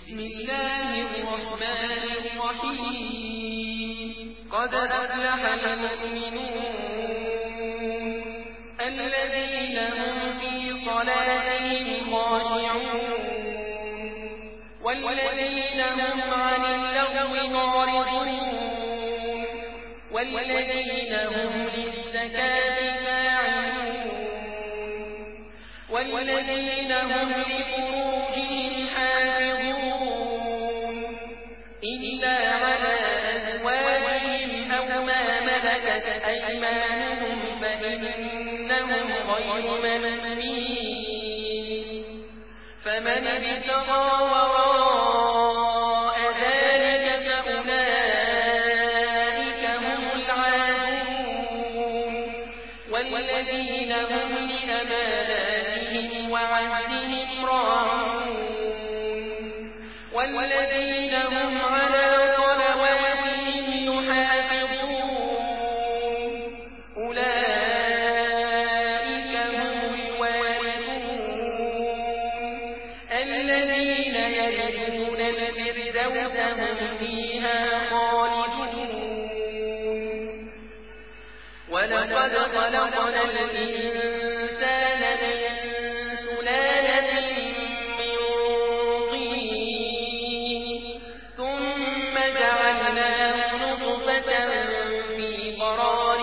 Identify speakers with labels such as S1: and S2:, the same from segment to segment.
S1: بسم الله الرحمن الرحيم قد أفلح المؤمنون الذين هم في صلاتهم خاشعون والذين هم عن اللغو معرضون والذين هم للزكاة فاعلون والذين هم لفروجهم حافظون إلا على أزواجهم أو ما ملكت أيمانهم فإنهم غير ملومين فمن ابتغى وراء ذلك فأولئك هم العادون والذين هم لأماناتهم وعهدهم راعون والذين هم على صلواتهم يحافظون أولئك هم الوارثون الذين يرثون الفردوس هم فيها خالدون ولقد خلقنا الإنسان من سلالة من طين ثم جعلناه نطفة في قرار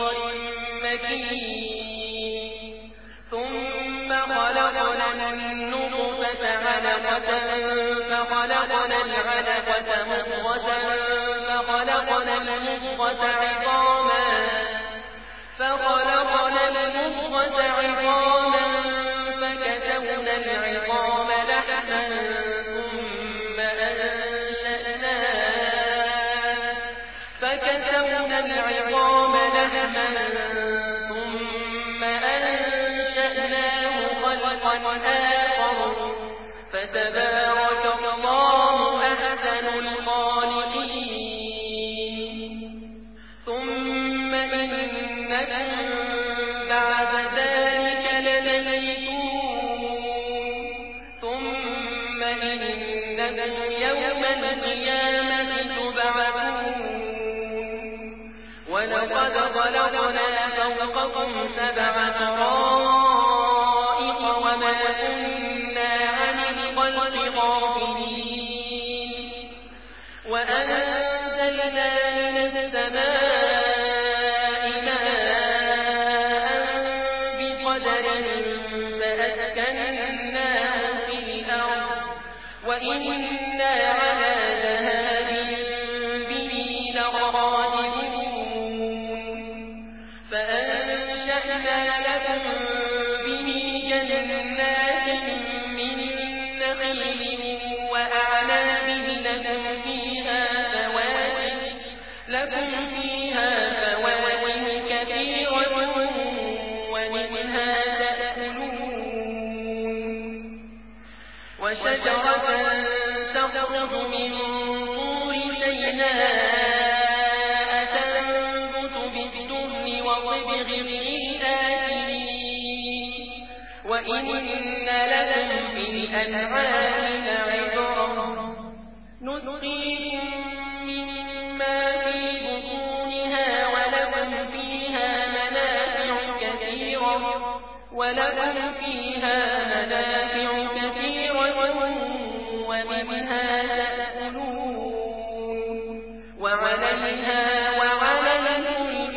S1: مكين ثم خلقنا النطفة علقة فخلقنا العلقة مضغة فخلقنا المضغة عظاما فكسونا العظام لحما ثم أنشأناه خلقا آخر فتبارك الله أحسن الخالقين ثم إنكم بعد ذلك لميتون ثم إنكم يوم القيامة تبعثون ولقد خلقنا فوقكم سبع طرائق وما كنا عن الخلق غافلين وأنزلنا من السماء ماء بقدر فأسكناه في الأرض وإنا على ذهاب به لقادرون فأنشأنا لكم به جنات من نخيل وأعناب لكم فيها فواكه كثيرة ومنها تأكلون وشجرة تخرج من طور سيناء تنبت بالدهن وصبغ للآكلين وإن لكم في الأنعام لعبرة نسقيكم مما في بطونها ولكم فيها منافع كثيرة ومنها تأكلون وعليها وعلى الفلك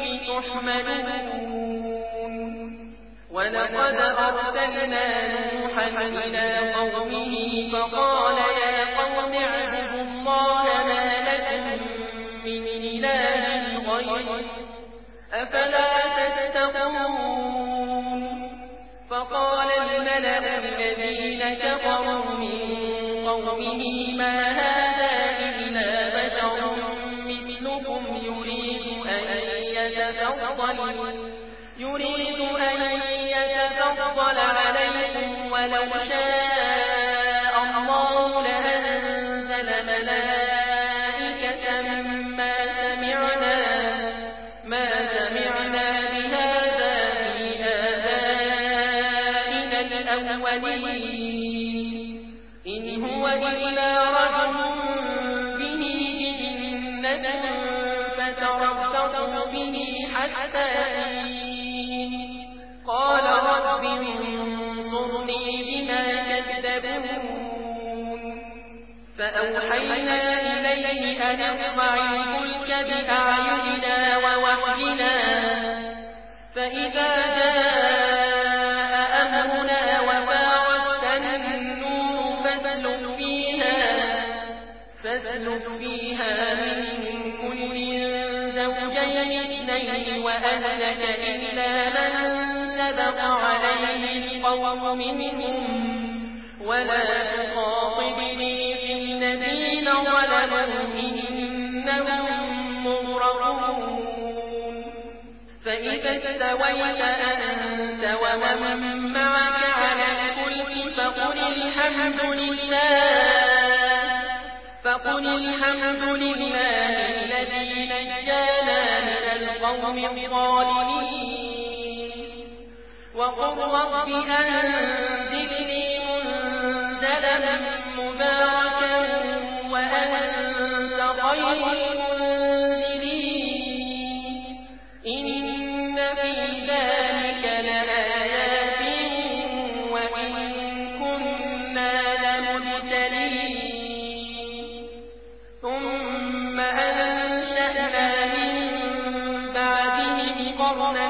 S1: تحملون ولقد أرسلنا نوحا إلى قومه فقال يا قوم اعبدوا الله ما لكم من إله غيره أفلا تتقون فقال الملأ الذين كفروا من قومه ما هذا إلا بشر مثلكم يريد أن يتفضل عليكم ولو شاء الله لأنزل ملائكة ما سمعنا بهذا في آبائنا الأولين إن هو إلا رجل فتربصوا به حتى حين قال رب انصرني بما كذبون فأوحينا إليه أن اصنع الفلك بأعيننا ووحينا فإذا جاء أمرنا وفارت النور فاسلك فيها من كل زوجين اثنين وأهلك إلا من سبق عليه القول منهم ولا تخاطبني في الذين ظلموا إنهم مغرقون فإذا استويت أنت ومن معك على الفلك فقل الحمد لله الذي نجانا من القوم الظالمين وقل رب أنزلني منزلا مباركا وأنت خير المنزلين إن في ذلك لآيات وإن كنا لمبتلين ثم أنشأنا من بعدهم قرنا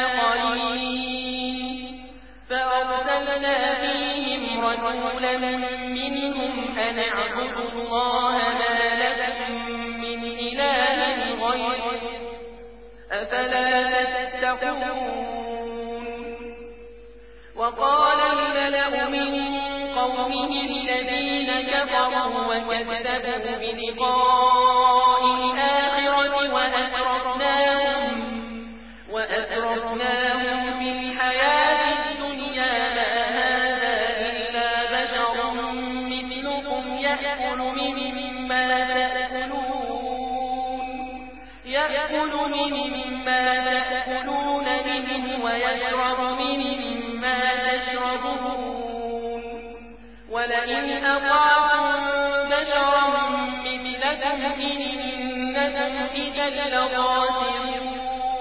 S1: آخرين فأرسلنا فيهم رسولا منهم أن اعبدوا الله ما لكم من إله غيره أفلا تتقون وقال الملأ من قومه الذين كفروا وكذبوا بلقاء الآخرة وأترفناهم في الحياة الدنيا ما هذا إلا بشر مثلكم يأكل مما تأكلون منه ويشرب مما تشربون ولئن أطعتم بشرا مثلكم إنكم إذا لخاسرون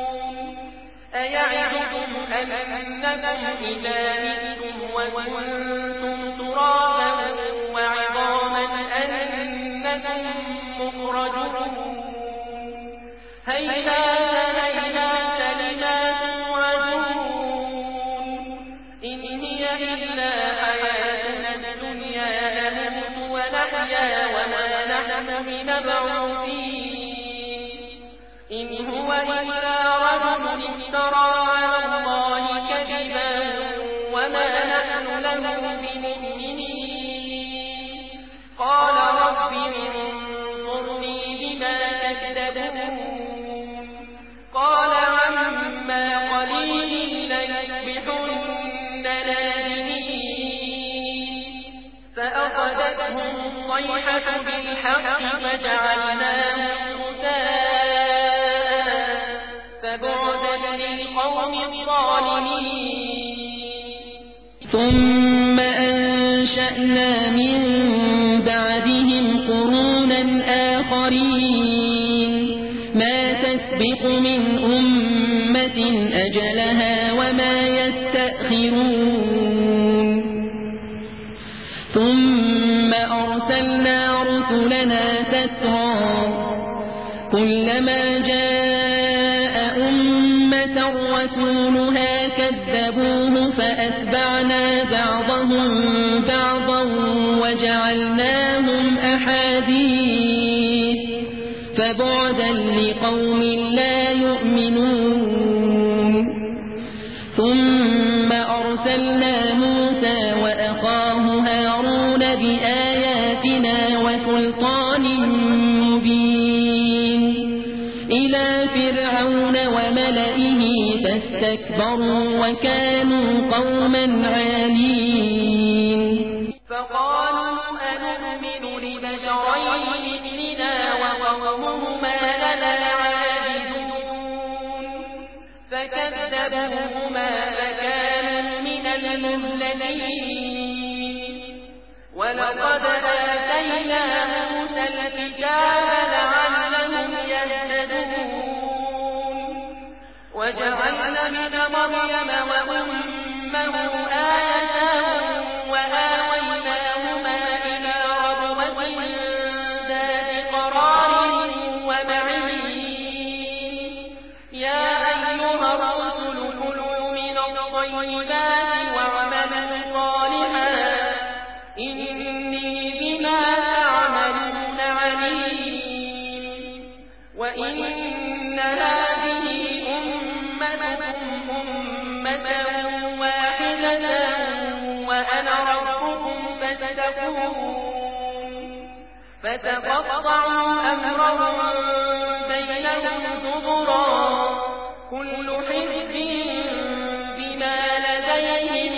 S1: أيعدكم أنكم إذا متم وكنتم ترابا وعظاما أنكم مخرجون هيهات لما توعدون إن هي إلا حياتنا الدنيا نموت ونحيا وما نحن بمبعوثين إن هو إلا رجل افترى على الله كذبا وما نحن له بمؤمنين قال رب انصرني بما كذبون قال عما قليل ليصبحن نادمين فأخذتهم الصيحة بالحق فجعلناهم غثاء فبعدا للقوم الظالمين ثم أنشأنا من بعدهم قرونا آخرين ما تسبق من أمة أجلها وما يستأخرون ثم أرسلنا رسلنا تترى كلما جاء أمة رسولها كذبوه فأتبعنا بعضهم بعضا وجعلناهم أحاديث فبعدا لقوم لا يؤمنون ثم أرسلنا موسى وأخاه هارون بآياتنا وسلطان مبين إلى فرعون وملئه فاستكبروا وكانوا قوما عالين فقالوا أنؤمن لبشرين مثلنا وقومهما لنا عابدون فكذبوهما فكانوا من المهلكين ولقد آتينا موسى الكتاب لعلهم مريم وأمه آية وآويناهما إلى ربوة ذات قرار ومعين يا أيها الرسل كلوا من الطيبات واعملوا صالحا إني بما تعملون عليم وإن هذه أمتكم أمة واحدة وأنا ربكم فاتقون فتقطعوا أمرهم بينهم زبرا كل حزب بما لديهم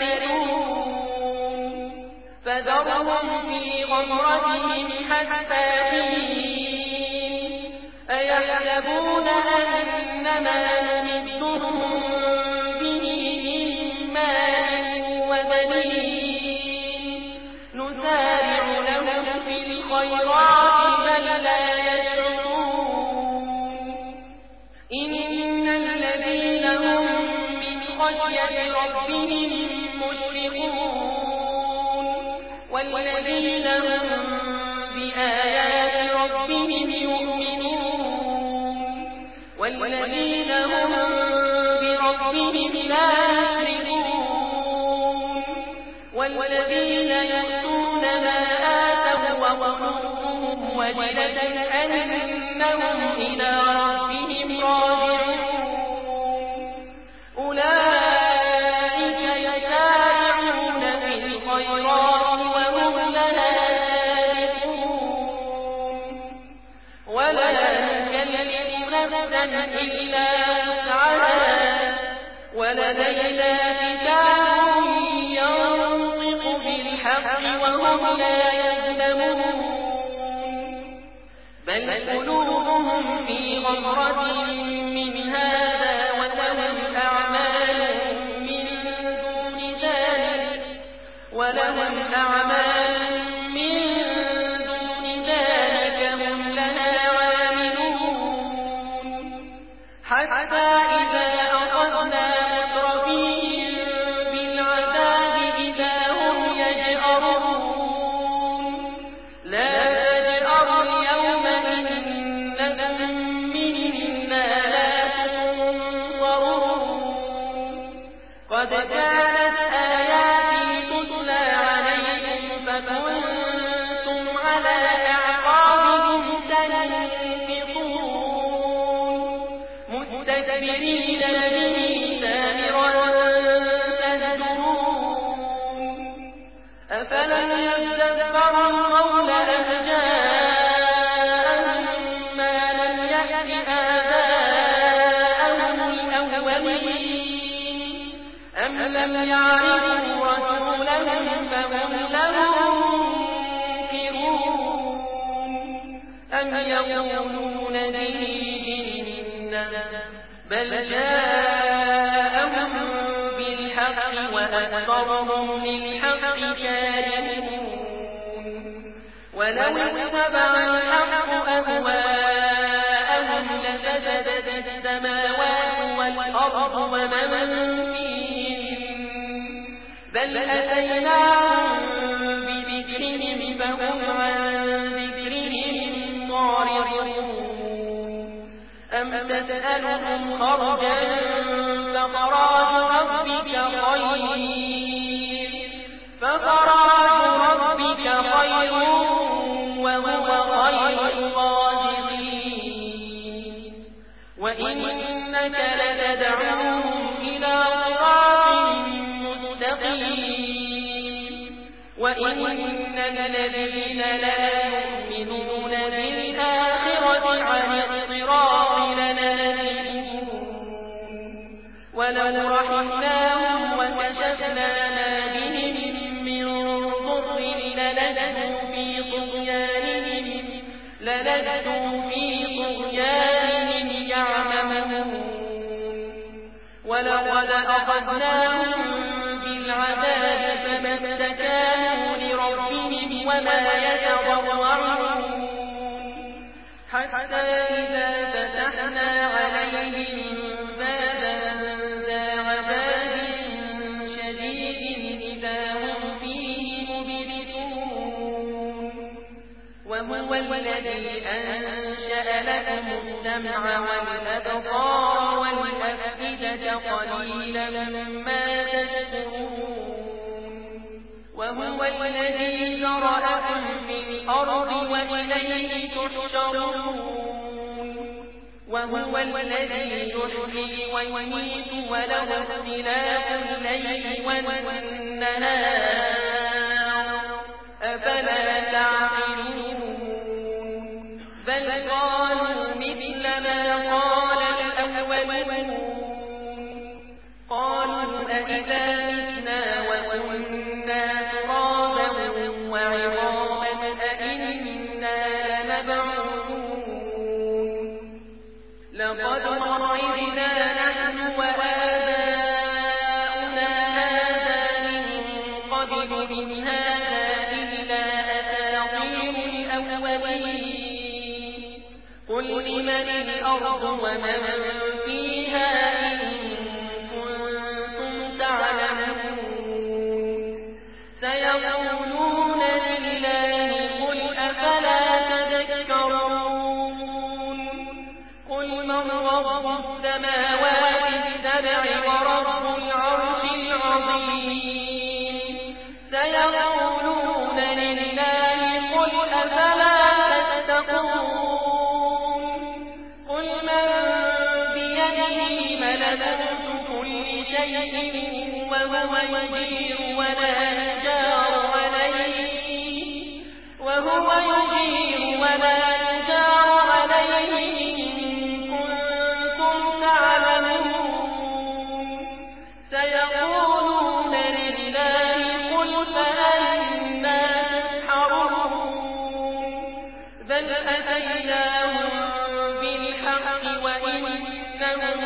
S1: فرحون فذرهم في غمرتهم حتى حين أيحسبون أنما نمدهم به من مال وبنين نسارع لهم في الخيرات بل لا يشعرون إن الذين هم من خشية ربهم مشفقون والذين هم بآيات ربهم يؤمنون والذين هم بربهم لا يشركون والذين يؤتون ما آتوا وقلوبهم وجلة أنهم إلى ربهم راجعون أولئك يسارعون في الخيرات وهم لها سابقون ولا نكلف نفسا إلا وسعها ولدينا كتاب ينطق بالحق وهم لا يظلمون بل قلوبهم في غمرة من هذا ولهم أعمال من دون ذلك هم لها عاملون حتى إذا أخذنا مترفيهم بالعذاب إذا هم يجأرون لا تجأروا اليوم إنكم منا لا تنصرون قد كانت آياتي تتلى عليكم فكنتم على أعقابكم تنكصون مستكبرين به سامرا تهجرون أفلم يدبروا القول أم جاءهم ما لم يأت آباءهم الأولين أم لم يعرفوا رسولهم فهم له منكرون أم يقولون به جنة بل جاءهم بالحق وأكثرهم للحق كارهون ولو اتبع الحق أهواءهم لفسدت السماوات والأرض ومن فيهن بل أتيناهم بذكرهم فهم عن ذكرهم معرضون أم تسألهم خرجا فخراج ربك خير وهو خير الرازقين وإنك لتدعوهم إلى صراط مستقيم وإن الذين لا يؤمنون بالآخرة عن الصراط لناكبون ولو رحمناهم وكشفنا ما بهم من ضر للجوا في طغيانهم يعمهون ولقد أخذناهم بالعذاب فما استكانوا لربهم وما يتضرعون حتى إذا فتحنا عليهم بابا ذا وهو الذي أنشأ لكم السمع والأبصار والأفئدة قليلا ما تشكرون وهو الذي ذرأكم في الأرض وإليه تحشرون وهو الذي يحيي ويميت وله اختلاف الليل والنهار أفلا تعقلون بل قالوا مثل ما قال الأولون قالوا أئذا متنا وكنا ترابا وعظاما أئنا لمبعوثون لقد وعدنا نحن وآباؤنا هذا من قبل إن هذا إلا أساطير الأولين قل لمن الأرض ومن فيها إن كنتم تعلمون سيقولون لله قل أفلا تذكرون قل من رب السماوات السبع ورب العرش العظيم سيقولون لله قل أفلا تتقون قل من بيده ملكوت كل شيء وهو يجير ولا يجار عليه سيقولون لله قل فأنا تسحرون بل أتيناهم بالحق وإنهم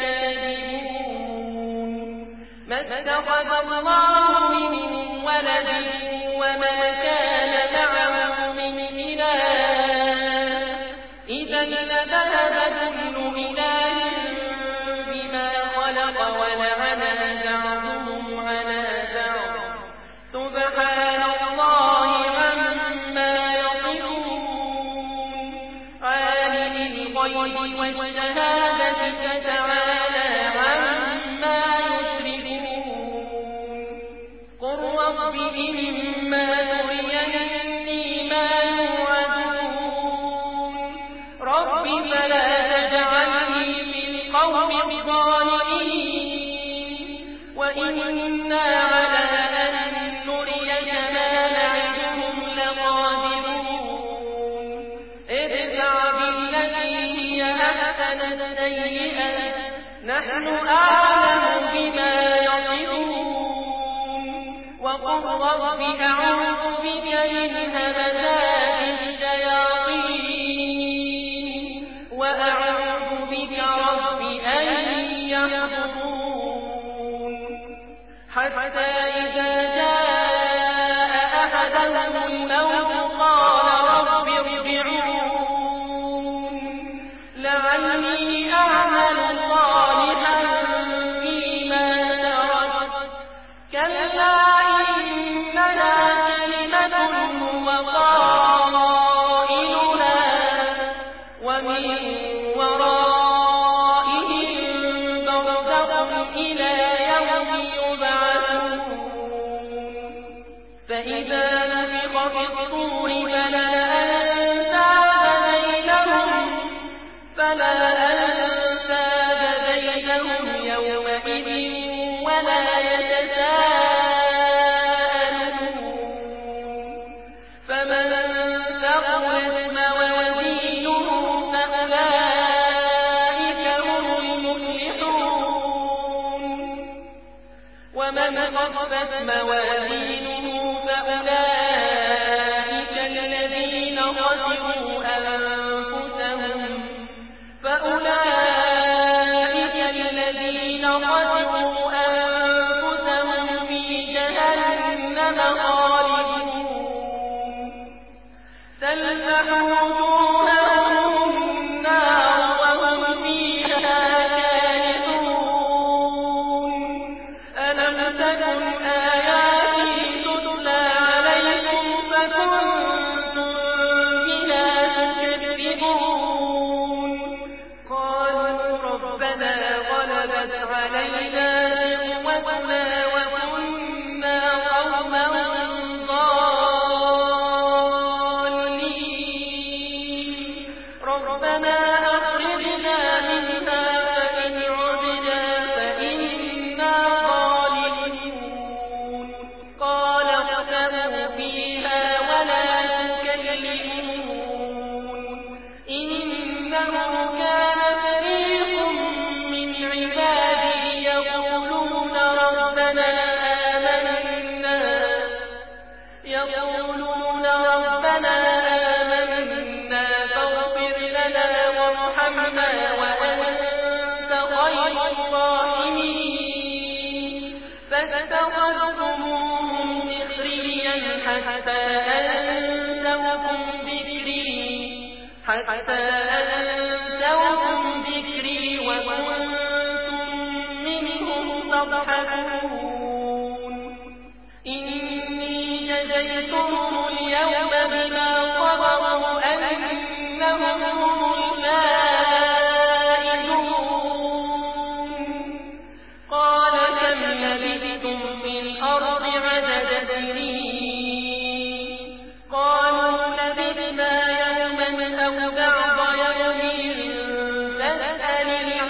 S1: لكاذبون ما اتخذ الله من ولد وما كان معه من إله إذا لذهب كل إله بما خلق ولعنى بعضهم على بعض سبحان الله عما يصفون عالم الغيب والشهادة فتعالى عما يشركون قل رب إما تريني ما يوعدون رب فلا تجعلني في القوم الظالمين وإنا على أن نريك ما نعدهم لقادرون ادفع بالتي هي أحسن السيئة نحن أعلم بما يصفون وقل رب أعوذ بك من همزات الشياطين وأعوذ بك رب أن يحضرون حتى إذا جاء أحدهم الموت قال رب ارجعون لعلي أعمل صالحا فيما تركت كلا إنها كلمة هو قائلها ومن ورائهم برزخ إلى يوم يبعثون فإذا نفخ في الصور فلا أنساب بينهم يومئذ ولا يتساءلون فمن ثقلت موازينه فأولئك هم المفلحون ومن خفت موازينه فأولئك الذين خسروا أنفسهم في جهنم خالدون تلفح وجوههم النار وهم فيها كالحون ألم تكن آياتي تتلى عليكم فكنتم علينا شقوتنا وكنا قوما ضالين ربنا أخرجنا منها فإن عدنا فإنا ظالمون قال اخسئوا فيها ولا تكلمون إنه كان فريق من عبادي يقولون ربنا آمنا فاغفر لنا وارحمنا وأنت خير الراحمين فاتخذتموهم سخريا حتى أنسوكم ذكري وكنتم منهم تضحكون إني جزيتهم اليوم بما صبروا أنهم هم الفائزون قال كم لبثتم في الأرض عدد سنين قالوا لبثنا يوما أو بعض يوم فاسأل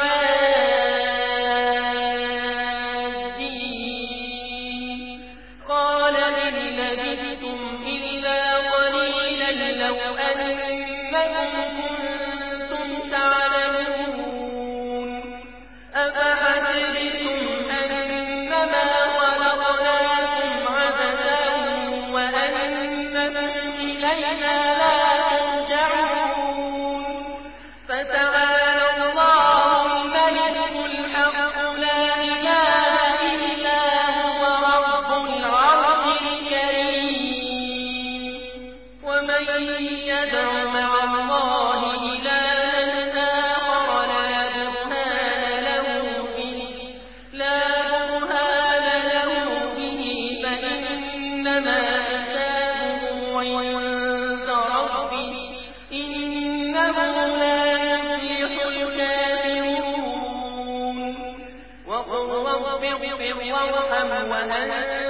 S1: العادين قال إن لبثتم إلا قليلا لو أنكم كنتم تعلمون أفحسبتم أنما خلقناكم عبثا وأنكم إلينا لا ترجعون فتعالى الله الملك الحق لا إله إلا هو رب العرش الكريم ومن يدع مع الله إلها آخر لا برهان له به فإنما حسابه عند ربه إنه لا يفلح الكافرون وقل رب اغفر وارحم وأنت